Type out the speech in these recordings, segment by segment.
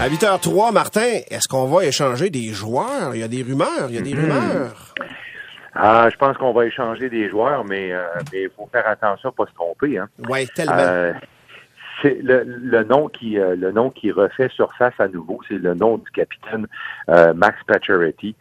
À 8h03, Martin, est-ce qu'on va échanger des joueurs? Il y a des rumeurs, Je pense qu'on va échanger des joueurs, mais il faut faire attention à pas se tromper. Hein. Oui, tellement. C'est le nom qui refait surface à nouveau, c'est le nom du capitaine Max Pacioretty.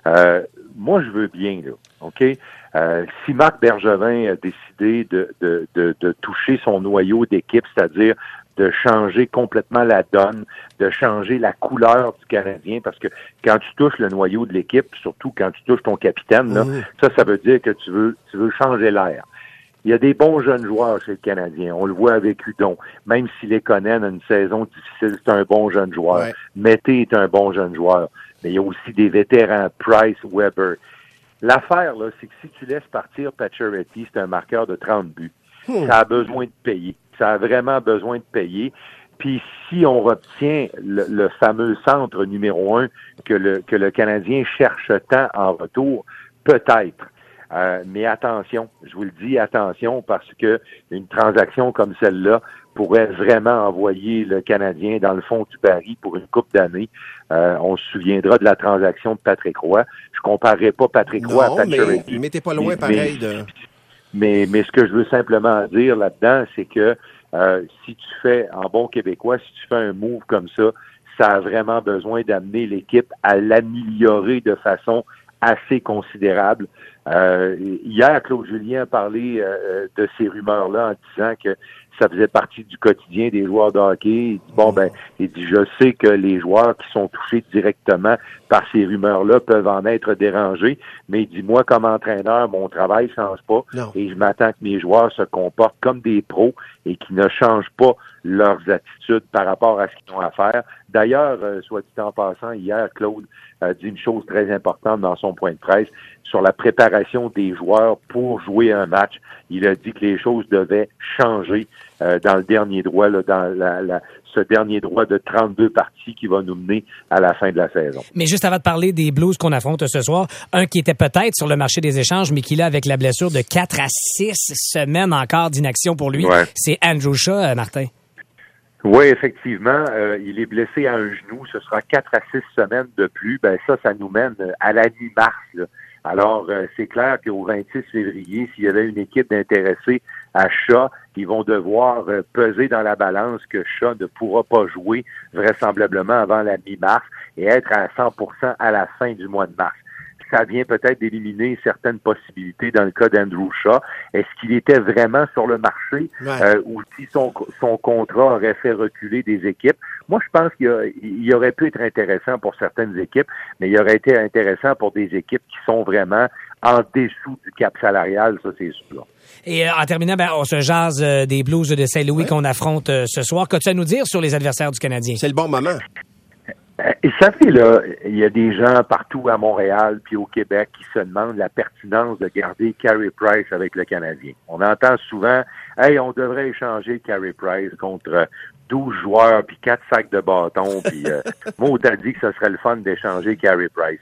Moi, je veux bien, là, OK? Si Marc Bergevin a décidé de toucher son noyau d'équipe, c'est-à-dire de changer complètement la donne, de changer la couleur du Canadien, parce que quand tu touches le noyau de l'équipe, surtout quand tu touches ton capitaine, là, ça veut dire que tu veux changer l'air. Il y a des bons jeunes joueurs chez le Canadien. On le voit avec Hudon. Même si Lekonen a une saison difficile, c'est un bon jeune joueur. Ouais. Mété est un bon jeune joueur. Mais il y a aussi des vétérans, Price, Weber. L'affaire, là, c'est que si tu laisses partir Pacioretty, c'est un marqueur de 30 buts. Ça a besoin de payer. Ça a vraiment besoin de payer. Puis si on retient le fameux centre numéro 1 que le Canadien cherche tant en retour, peut-être. Mais attention, je vous le dis, attention, parce que une transaction comme celle-là pourrait vraiment envoyer le Canadien dans le fond du baril pour une couple d'années. On se souviendra de la transaction de Patrick Roy. Je comparerai pas Patrick Roy à Pacioretty. Mais t'es pas loin pareil de... Mais ce que je veux simplement dire là-dedans, c'est que si tu fais, en bon québécois, si tu fais un move comme ça, ça a vraiment besoin d'amener l'équipe à l'améliorer de façon assez considérable. Hier, Claude Julien a parlé de ces rumeurs-là en disant que ça faisait partie du quotidien des joueurs de hockey. Il dit, je sais que les joueurs qui sont touchés directement par ces rumeurs-là peuvent en être dérangés, mais il dit, moi, comme entraîneur, mon travail change pas. Non. Et je m'attends que mes joueurs se comportent comme des pros et qu'ils ne changent pas leurs attitudes par rapport à ce qu'ils ont à faire. D'ailleurs, soit dit en passant, hier, Claude a dit une chose très importante dans son point de presse sur la préparation des joueurs pour jouer un match. Il a dit que les choses devaient changer dans le dernier droit, là, dans ce dernier droit de 32 parties qui va nous mener à la fin de la saison. Mais juste avant de parler des Blues qu'on affronte ce soir, un qui était peut-être sur le marché des échanges, mais qui là, avec la blessure de 4 à 6 semaines encore d'inaction pour lui, c'est Andrew Shaw, Martin. Oui, effectivement. Il est blessé à un genou. Ce sera 4 à 6 semaines de plus. Ça nous mène à la mi-mars, là. Alors, c'est clair qu'au 26 février, s'il y avait une équipe d'intéressés à Shaw, ils vont devoir peser dans la balance que Shaw ne pourra pas jouer vraisemblablement avant la mi-mars et être à 100% à la fin du mois de mars. Ça vient peut-être d'éliminer certaines possibilités dans le cas d'Andrew Shaw. Est-ce qu'il était vraiment sur le marché ou si son contrat aurait fait reculer des équipes? Moi, je pense qu'il aurait pu être intéressant pour certaines équipes, mais il aurait été intéressant pour des équipes qui sont vraiment en dessous du cap salarial, ça c'est sûr. Et en terminant, on se jase des Blues de Saint-Louis qu'on affronte ce soir. Qu'as-tu à nous dire sur les adversaires du Canadien? C'est le bon moment. Vous savez, là, il y a des gens partout à Montréal puis au Québec qui se demandent la pertinence de garder Carey Price avec le Canadien. On entend souvent, on devrait échanger Carey Price contre 12 joueurs puis 4 sacs de bâton puis moi, t'as dit que ce serait le fun d'échanger Carey Price.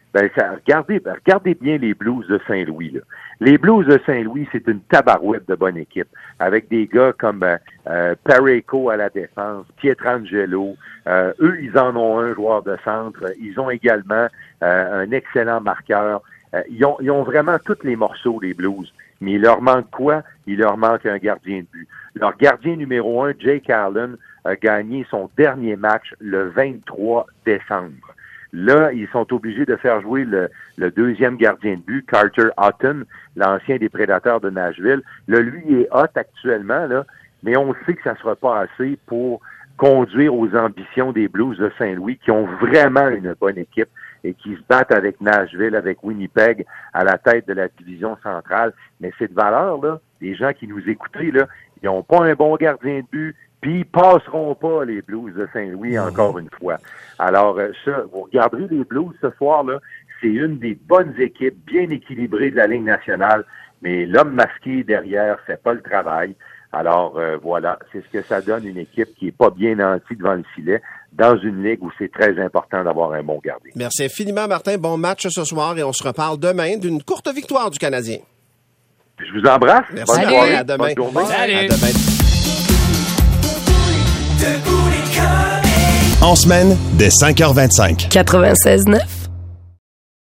Regardez bien les Blues de Saint-Louis, là. Les Blues de Saint-Louis, c'est une tabarouette de bonne équipe, avec des gars comme Parayko à la défense, Pietrangelo. Eux, ils en ont un joueur de centre. Ils ont également un excellent marqueur. Ils ont vraiment tous les morceaux, les Blues. Mais il leur manque quoi? Il leur manque un gardien de but. Leur gardien numéro 1, Jake Allen, a gagné son dernier match le 23 décembre. Là, ils sont obligés de faire jouer le deuxième gardien de but, Carter Hutton, l'ancien des Prédateurs de Nashville. Là, lui, il est hot actuellement, là, mais on sait que ça ne sera pas assez pour conduire aux ambitions des Blues de Saint-Louis, qui ont vraiment une bonne équipe et qui se battent avec Nashville, avec Winnipeg, à la tête de la division centrale. Mais cette valeur, là, les gens qui nous écoutaient, là, ils n'ont pas un bon gardien de but, puis ils passeront pas les Blues de Saint-Louis encore une fois. Alors, vous regarderez les Blues ce soir-là, c'est une des bonnes équipes, bien équilibrées de la Ligue nationale, mais l'homme masqué derrière fait pas le travail. Alors, voilà, c'est ce que ça donne, une équipe qui est pas bien nantie devant le filet, dans une ligue où c'est très important d'avoir un bon gardien. Merci infiniment, Martin. Bon match ce soir et on se reparle demain d'une courte victoire du Canadien. Je vous embrasse. Merci. Bonne soirée. À demain. Salut. À demain. Debout les comiques. En semaine, dès 5h25. 96.9.